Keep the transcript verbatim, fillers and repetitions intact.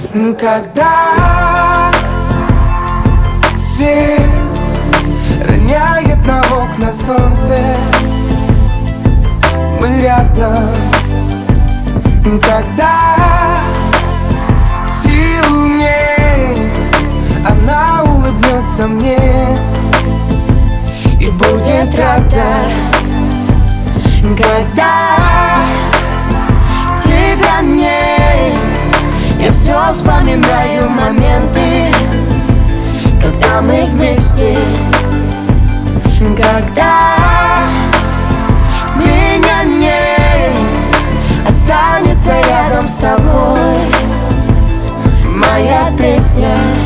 Когда свет роняет на окна солнце, мы рядом. Когда сил нет, она улыбнется мне и будет рада. Когда тебя нет, я все вспоминаю моменты, когда мы вместе. Когда меня нет, останется рядом с тобой моя песня.